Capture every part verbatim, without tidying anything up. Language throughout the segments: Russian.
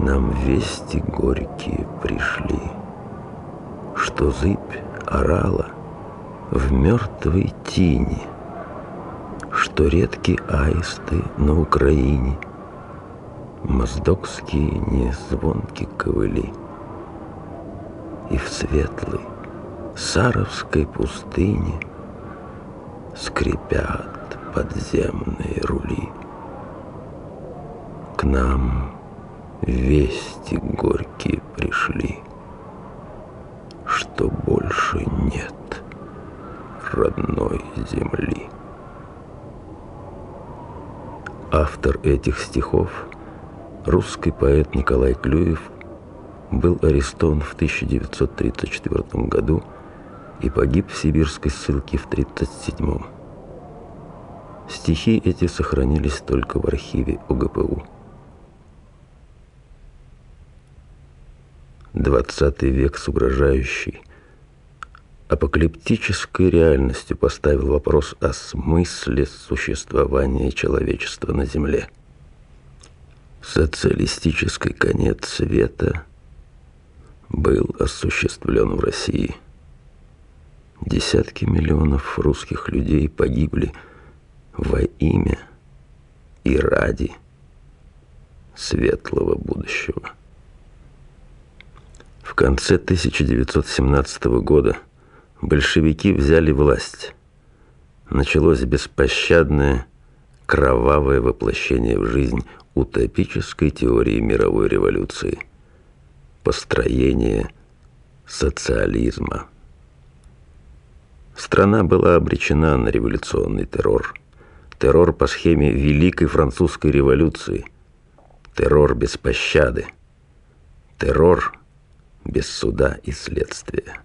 нам вести горькие пришли, что зыбь орала в мертвой тине, что редки аисты на Украине, моздокские незвонки ковыли, и в светлой саровской пустыне скрипят подземные рули. К нам вести горькие пришли, что больше нет родной земли. Автор этих стихов, русский поэт Николай Клюев, был арестован в тысяча девятьсот тридцать четвёртом году и погиб в сибирской ссылке в тридцать седьмом. Стихи эти сохранились только в архиве о гэ пэ у. Двадцатый век с угрожающей, апокалиптической реальностью поставил вопрос о смысле существования человечества на Земле. Социалистический конец света был осуществлен в России. Десятки миллионов русских людей погибли во имя и ради светлого будущего. В конце тысяча девятьсот семнадцатого года большевики взяли власть. Началось беспощадное, кровавое воплощение в жизнь утопической теории мировой революции. Построение социализма. Страна была обречена на революционный террор. Террор по схеме Великой Французской революции. Террор без пощады. Террор без суда и следствия.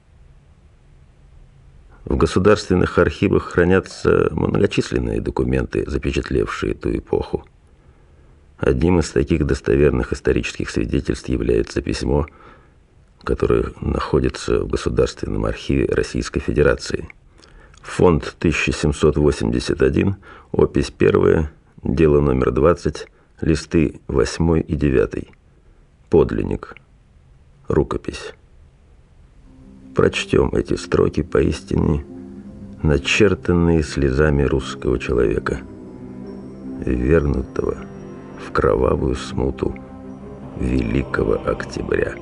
В государственных архивах хранятся многочисленные документы, запечатлевшие ту эпоху. Одним из таких достоверных исторических свидетельств является письмо, которое находится в Государственном архиве Российской Федерации. Фонд тысяча семьсот восемьдесят один, опись первая, дело номер двадцать, листы восьмой и девятый. Подлинник. Рукопись. Прочтем эти строки, поистине начертанные слезами русского человека, вернутого в кровавую смуту Великого Октября.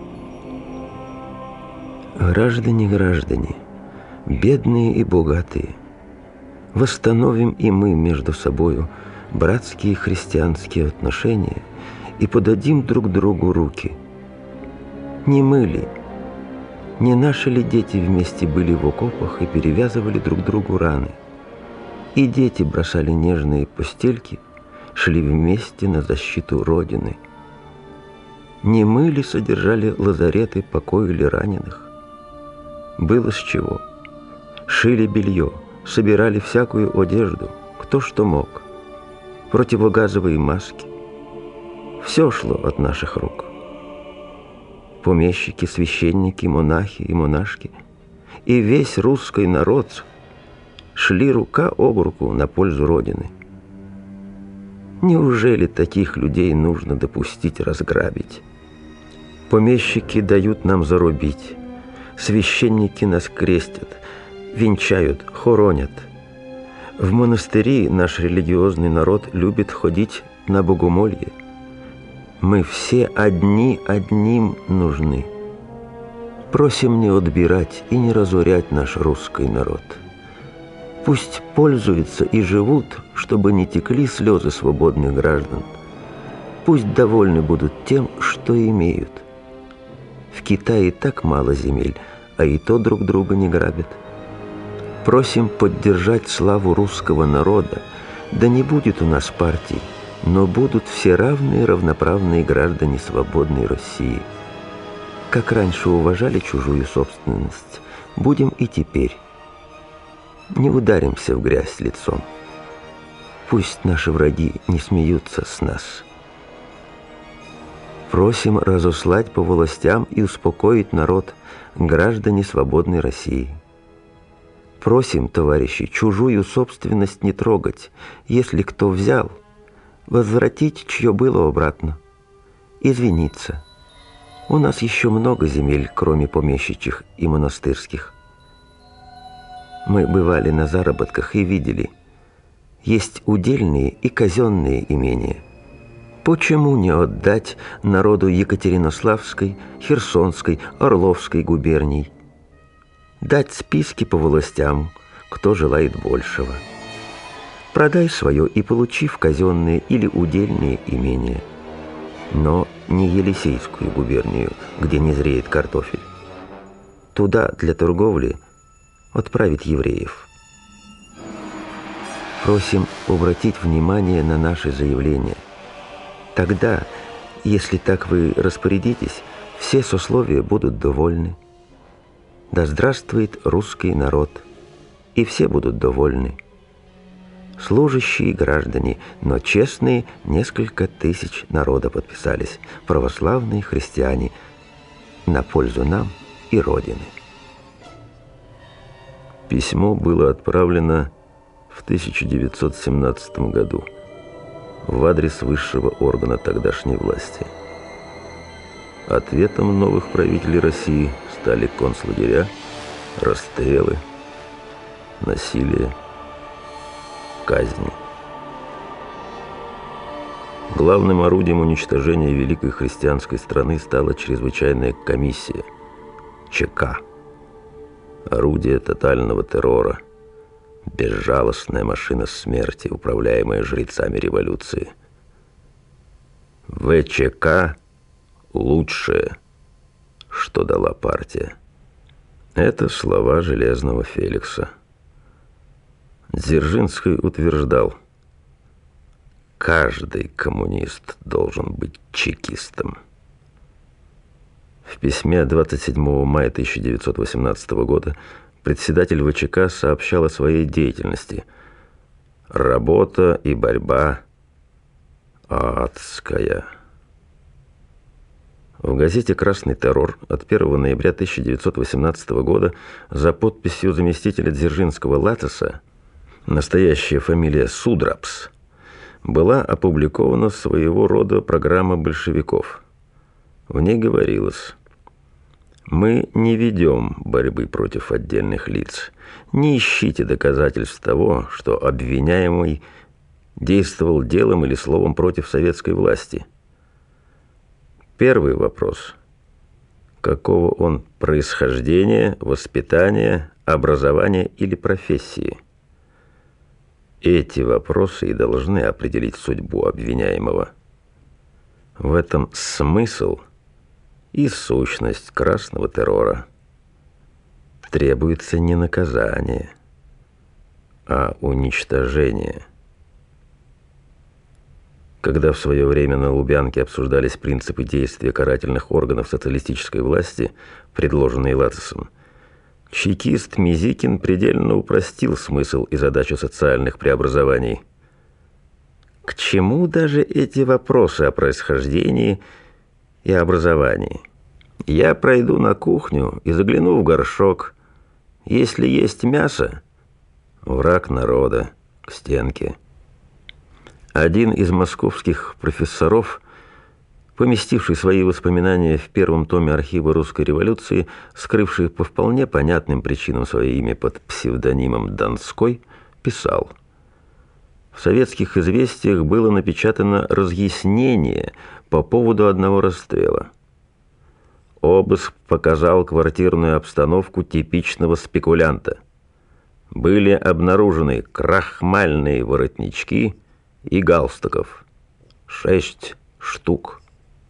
Граждане, граждане, бедные и богатые, восстановим и мы между собою братские христианские отношения и подадим друг другу руки. Не мы ли, не наши ли дети вместе были в окопах и перевязывали друг другу раны? И дети бросали нежные постельки, шли вместе на защиту Родины. Не мы ли содержали лазареты, покоили раненых? Было с чего. Шили белье, собирали всякую одежду, кто что мог. Противогазовые маски. Все шло от наших рук. Помещики, священники, монахи и монашки и весь русский народ шли рука об руку на пользу Родины. Неужели таких людей нужно допустить разграбить? Помещики дают нам зарубить, священники нас крестят, венчают, хоронят. В монастыри наш религиозный народ любит ходить на богомолье. Мы все одни одним нужны. Просим не отбирать и не разорять наш русский народ. Пусть пользуются и живут, чтобы не текли слезы свободных граждан. Пусть довольны будут тем, что имеют. В Китае так мало земель, а и то друг друга не грабят. Просим поддержать славу русского народа, да не будет у нас партий, но будут все равные равноправные граждане свободной России. Как раньше уважали чужую собственность, будем и теперь. Не ударимся в грязь лицом. Пусть наши враги не смеются с нас. Просим разослать по властям и успокоить народ, граждане свободной России. Просим, товарищи, чужую собственность не трогать, если кто взял, возвратить, чье было обратно. извиниться. У нас еще много земель, кроме помещичьих и монастырских. Мы бывали на заработках и видели, есть удельные и казенные имения. Почему не отдать народу Екатеринославской, Херсонской, Орловской губерний? Дать списки по властям, кто желает большего. Продай свое и получи в казенные или удельные имения. Но не Елисейскую губернию, где не зреет картофель. Туда для торговли отправить евреев. Просим обратить внимание на наши заявления. Тогда, если так вы распорядитесь, все сословия будут довольны. Да здравствует русский народ, и все будут довольны. Служащие граждане, но честные, несколько тысяч народа подписались, православные христиане, на пользу нам и Родины. Письмо было отправлено в тысяча девятьсот семнадцатом году в адрес высшего органа тогдашней власти. Ответом новых правителей России стали концлагеря, расстрелы, насилие, казни. Главным орудием уничтожения великой христианской страны стала чрезвычайная комиссия ЧК. Орудие тотального террора, безжалостная машина смерти, управляемая жрецами революции. ВЧК – лучшее, что дала партия. Это слова Железного Феликса. Дзержинский утверждал: каждый коммунист должен быть чекистом. В письме двадцать седьмого мая тысяча девятьсот восемнадцатого года председатель ВЧК сообщал о своей деятельности. Работа и борьба адская. В газете «Красный террор» от первого ноября тысяча девятьсот восемнадцатого года за подписью заместителя Дзержинского Латеса, настоящая фамилия Судрапс, была опубликована своего рода программа большевиков. В ней говорилось: мы не ведем борьбы против отдельных лиц. Не ищите доказательств того, что обвиняемый действовал делом или словом против советской власти. Первый вопрос: какого он происхождения, воспитания, образования или профессии? Эти вопросы и должны определить судьбу обвиняемого. В этом смысл и сущность красного террора. Требуется не наказание, а уничтожение. Когда в свое время на Лубянке обсуждались принципы действия карательных органов социалистической власти, предложенные Латесом, чекист Мизикин предельно упростил смысл и задачу социальных преобразований. К чему даже эти вопросы о происхождении и образовании? Я пройду на кухню и загляну в горшок. Если есть мясо, враг народа, к стенке. Один из московских профессоров, поместивший свои воспоминания в первом томе архива русской революции, скрывший по вполне понятным причинам свое имя под псевдонимом Донской, писал: в советских известиях было напечатано разъяснение по поводу одного расстрела. Обыск показал квартирную обстановку типичного спекулянта. Были обнаружены крахмальные воротнички и галстуков. Шесть штук.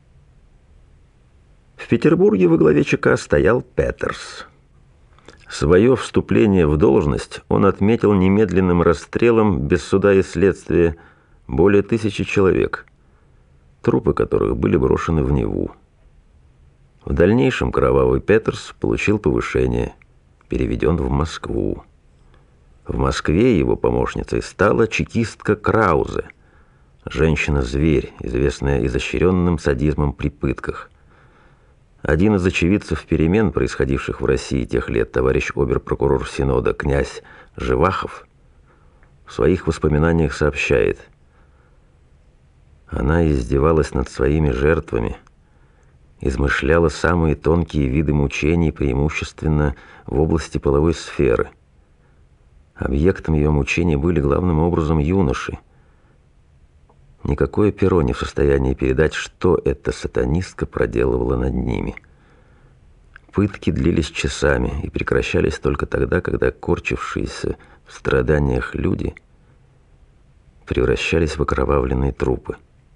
В Петербурге во главе ЧК стоял Петерс. Свое вступление в должность он отметил немедленным расстрелом без суда и следствия более тысячи человек, трупы которых были брошены в Неву. В дальнейшем кровавый Петерс получил повышение, переведен в Москву. В Москве его помощницей стала чекистка Краузе, женщина-зверь, известная изощренным садизмом при пытках. Один из очевидцев перемен, происходивших в России тех лет, товарищ обер-прокурор Синода князь Живахов, в своих воспоминаниях сообщает: Она издевалась над своими жертвами, измышляла самые тонкие виды мучений, преимущественно в области половой сферы. Объектом ее мучений были главным образом юноши. Никакое перо не в состоянии передать, что эта сатанистка проделывала над ними. Пытки длились часами и прекращались только тогда, когда корчившиеся в страданиях люди превращались в окровавленные трупы.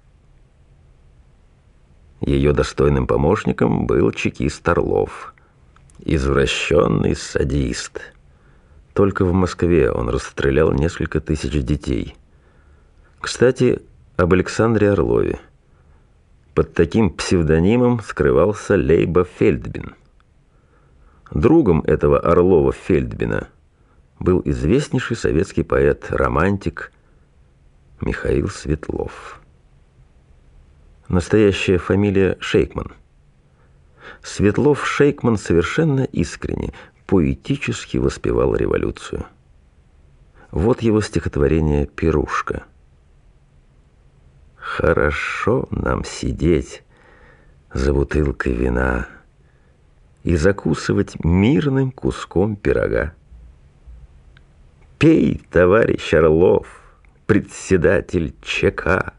Ее достойным помощником был чекист Орлов, извращенный садист. Только в Москве он расстрелял несколько тысяч детей. Кстати, об Александре Орлове. Под таким псевдонимом скрывался Лейба Фельдбин. Другом этого Орлова Фельдбина был известнейший советский поэт-романтик Михаил Светлов. Настоящая фамилия Шейкман. Светлов Шейкман совершенно искренне, поэтически воспевал революцию. Вот его стихотворение «Пирушка». «Хорошо нам сидеть за бутылкой вина и закусывать мирным куском пирога. Пей, товарищ Орлов, председатель ЧК.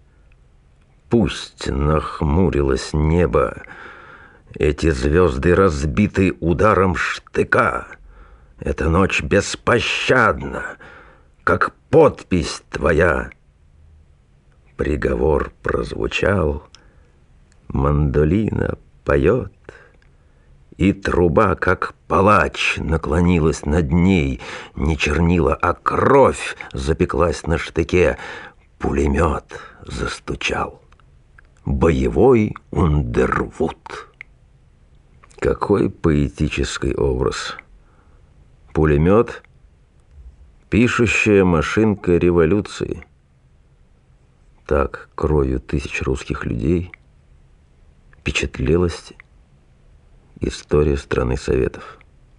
Пусть нахмурилось небо, эти звезды разбиты ударом штыка. Эта ночь беспощадна, как подпись твоя». Приговор прозвучал, мандолина поет, и труба, как палач, наклонилась над ней. Не чернила, а кровь запеклась на штыке. Пулемет застучал. Боевой Ундервуд. Какой поэтический образ! Пулемет — пишущая машинка революции. Так кровью тысяч русских людей впечатлелась история страны Советов.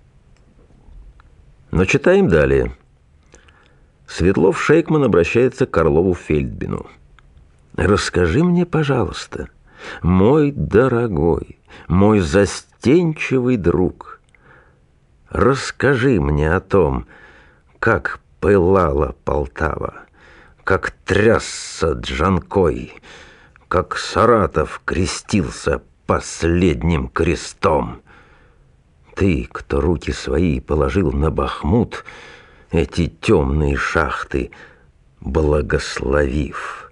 Но читаем далее. Светлов Шейкман обращается к Орлову Фельдбину. «Расскажи мне, пожалуйста, мой дорогой, мой застенчивый друг, расскажи мне о том, как пылала Полтава, как трясся Джанкой, как Саратов крестился последним крестом. Ты, кто руки свои положил на Бахмут, эти темные шахты благословив».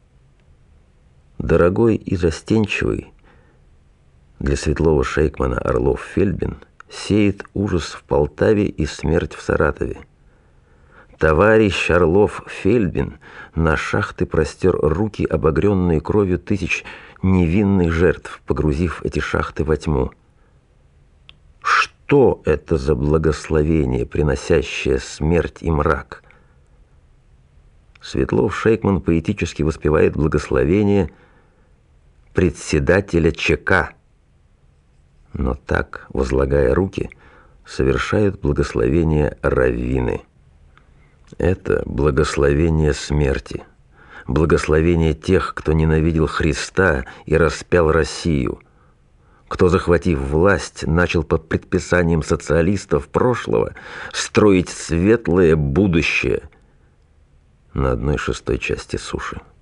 Дорогой и застенчивый, для Светлова Шейкмана Орлов Фельдбин сеет ужас в Полтаве и смерть в Саратове. Товарищ Орлов Фельдбин на шахты простер руки, обогренные кровью тысяч невинных жертв, погрузив эти шахты во тьму. Что это за благословение, приносящее смерть и мрак? Светлов Шейкман поэтически воспевает благословение председателя ЧК, но так, возлагая руки, совершают благословение раввины. Это благословение смерти, благословение тех, кто ненавидел Христа и распял Россию, кто, захватив власть, начал по предписаниям социалистов прошлого строить светлое будущее на одной шестой части суши.